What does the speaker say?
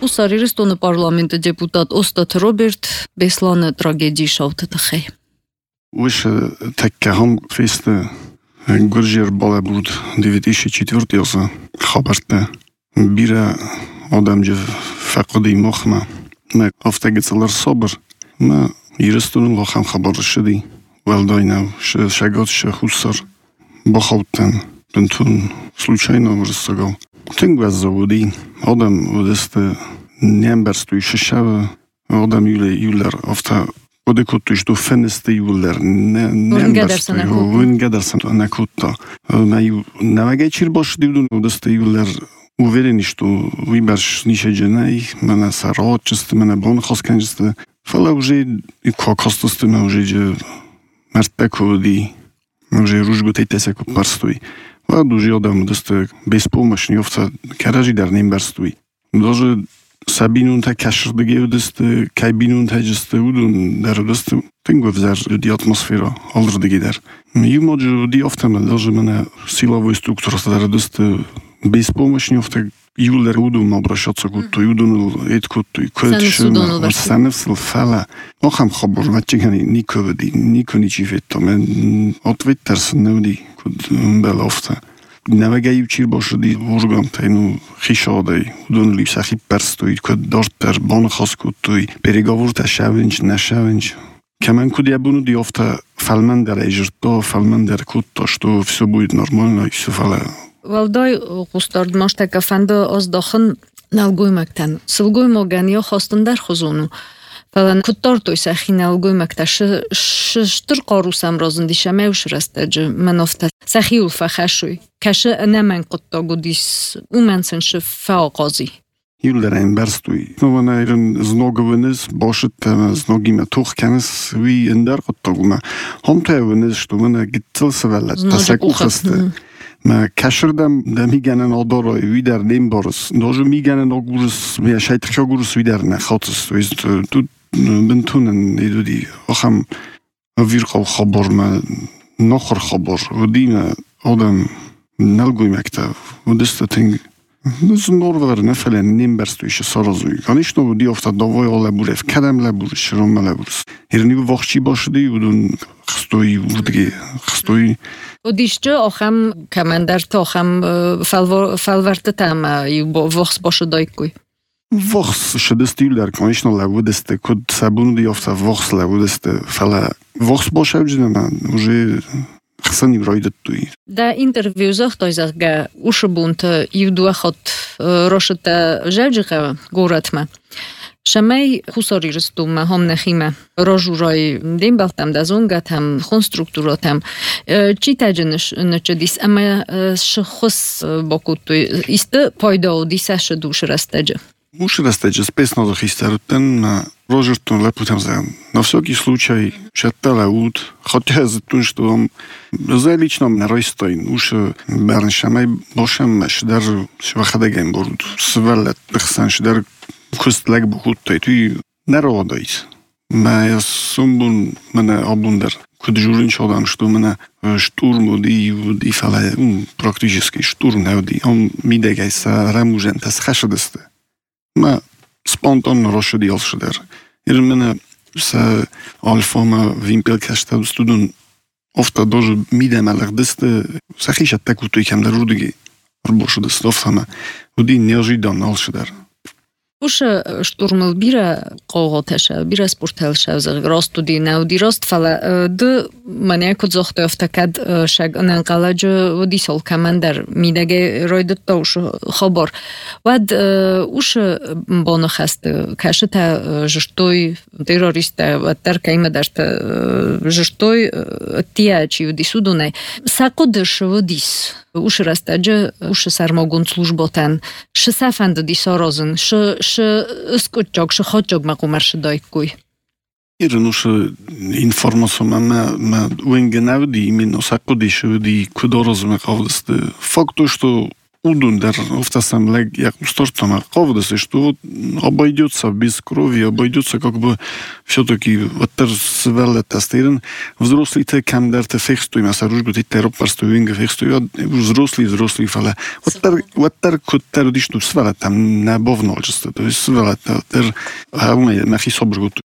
Հուսարիրստոնը պարլամենտը դեպուտատ Օստատ Ռոբերտ Բեսլանը տրագեդի շավթը տխե։ Выше таккаһам фесте гуржер бала буд 2004 yılda xabarda bira odamcı faqdi muhma ma aftagetsalar sabr ma yirastunun ham xabarlashdi валдойна шагот хусар бахалтан бентун случайно вырсагал тингваз заводи адам удесте немберсту шашава адам юлер афта Odekuttu što feneste juler Вингадарсан накутта. Маю навагачир бош дивдун удесте юлер уверени что вибаш нише дженай мана сарочесте мана бон хосканжесте фала уже и кокостосте ма уже же мертпекоди уже ружготетесе ко парстуй. Вад уже адам удесте беспомощни овца каражи дар немберстуй. Даже Sabinun ta kaşırdıge ödeste, kaybinun ta ceste udun der ödeste, tengo vzar di atmosfera aldırdı gider. Yumocu di oftamda даже мене силовой структура der ödeste беспомощни ofta юлер удун обращаться кутто, юдун эткутто, көтшүн, саневсил фала. Охам хабар вачигани никовди, нико ничифетто, мен ответтерсен невди куд бел ofta. Навагаючир бошади ургам тайну хишадай удун липсахи перстуй код дортер бон хаскутуй переговор та шавинч нашавинч камен куд я буну ди офта фалман дер эжерто фалман дер кутто что все будет нормально и все фала Валдай густард маштака фанда аздахын налгоймактан сылгоймоган я хастан дар хузуну Falan kuttortoy saxinal goymaktaş ştır qarusam razın dişəmə uşrastacı mən ofta saxiul faxaşuy kaşı nəmən qutto gudis umensən şfa qazi Юлерен берстуй нована ирен зноговенес бошет зногиме тухкенес ви эндер коттогума хомтевенес что мене гитцелсевелет тасак ухасте ما کشردم میگنن آدارای ویدر نیم بارس داشو میگنن آگورس می شاید خیلی آگورس ویدر نخواهدست تو بنتونن ایدودی آخم ویرقا خبر ما نخور خبر و دیم آدم نلگوی مکتب و دست تنگ نور نفله نیم برستویش سارازوی کنیش نو دی افتاد دوای آله بورف کدم لبورش شرام لبورس هرنی وقتی باشدی و دون خستوی وردگی خستوی Odişçi axam komandar axam falvarta tama vox boşu daykuy. Vox şedestilder konuşna lavudeste kod sabunu di ofta vox lavudeste fala vox boşavcına уже xsani vroydettuy. Da interviuzah toyzagga uşubunt yuvduaxot roşta javjıqa goratma. Шамай хусарирстума хамнахима рожурай дембалтам дазонгатам конструктуратам читаҗыныш нчедис ама шхус бокутой исте пайдау дисаш душрастаҗы Ушрастаҗы спесно захистартен рожуртун лепутам за на всякий случай шаттала ут хотя за то что он за личном на ройстайн уж берн шамай бошам шдар швахадагем бурд свалат бихсан шдар Kustlag bukuttay tuy narodayız. Ma sumbun mana abundar. Kudjurin chodam что mana штурму di fala практически штурм навди. Он midegay sa ramujen tas khashadiste. Ma spontan roshdi alshder. Mana sa alfama vimpel kashta studun ofta даже midemalardiste sakhishat takutoy kamda rudige. Рбошдiste ofta udi неожиданно alshder. Уша штурмал бира қоғоташа, бира спорталша, растуди науди раст фала д мане ко зохте офтакад шаг нанқалаҷ води сол командар мидаге ройдатта уш хабар вад уш боно хаст кашта жштой террориста ватар кайма дарта жштой тия чи води судунай сақудш водис уш растаҷ уш сармогун служботан шсафанд ди сорозн скучок хотчок макумарш дайкуй Ирен уж информацию мы уингенавди именно сакудиши ди кудорозме кавдасты факт то что Удундер, офтасам як устортама ковдасы, что вот обойдется без крови, обойдется как бы все-таки вот свеле тестирен. Взрослые камдер фехстуем, а саружгу теропарстуем, фехстуем, взрослые фала. Вот куттер дишну свеле там не бовнольчество, то есть свеле тер, а у меня махи собргут.